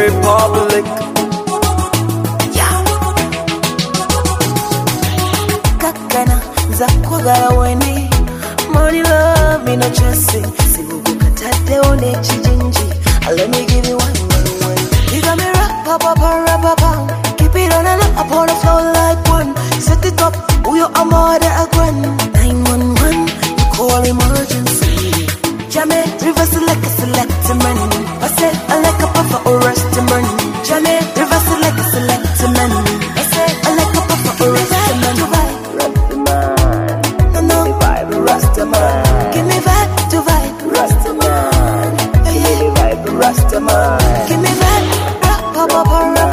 Republic. Kakana za kwagala weni money love me no chasing sibuka tate one chijinji let me give you one. You got me rap keep it on and up on the floor like one. Set it up who you are more than a grand 911 you call emergency Jammy reverse select man I said I like a puffer or rest man Jammy reverse select man I said I like a puffer or rest man Rastaman, give me vibe to vibe. Rastaman, give me vibe. Rastaman, give me vibe. Give me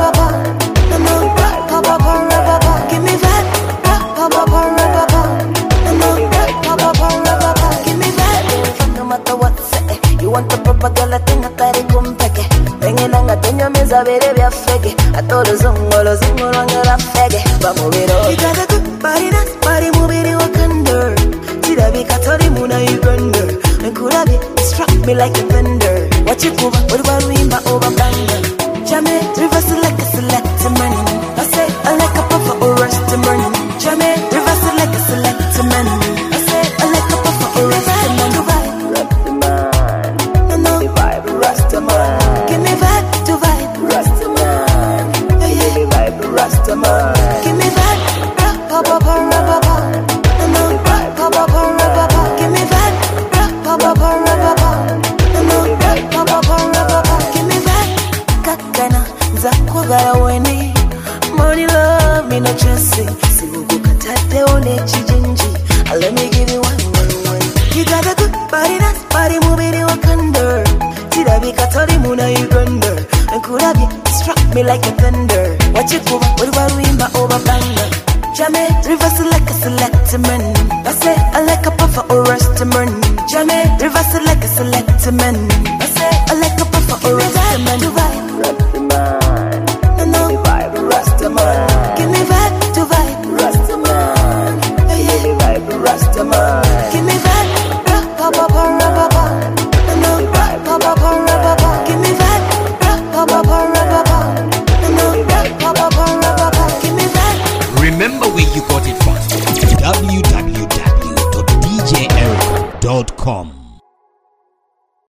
vibe. Give me vibe. No matter what say, you want the proper girl, I think I better come back. Tenga tenya meza bere bya fege. Atolo zongolo ngera fege. Vamos vero. You got a good body, nice body, mubiri wakanda. Be Catholic Muna Uganda and could have it struck me like a thunder. Watch it over, what about Rimba over Banga? Jammy, reverse like a select man. I say I like a puffer or rest man. Jammy, reverse like a select man. I say I like a puffer or rest man. No, vibe, Rastaman. Give me vibe to vibe, Rastaman. Give me vibe, Rastaman. Give me vibe, money love me no chasing sibuka tate one chijinji let me give you one. You got a good body nice body mubiri wakanda Tirabi Catholic Muna Uganda and could have it struck me like a thunder. Watch it over, what about Rimba over Banga? Jammy, reverse like a select man. I say I like a puffer or rest man. Jammy, reverse like a select man. I say I like a puffer or rest man. No, vibe, Rastaman. Give me vibe to vibe, Rastaman. Give me vibe, Rastaman. Give me vibe, no, vibe, give me vibe, give me vibe. Remember where you got it from. www.djericho.com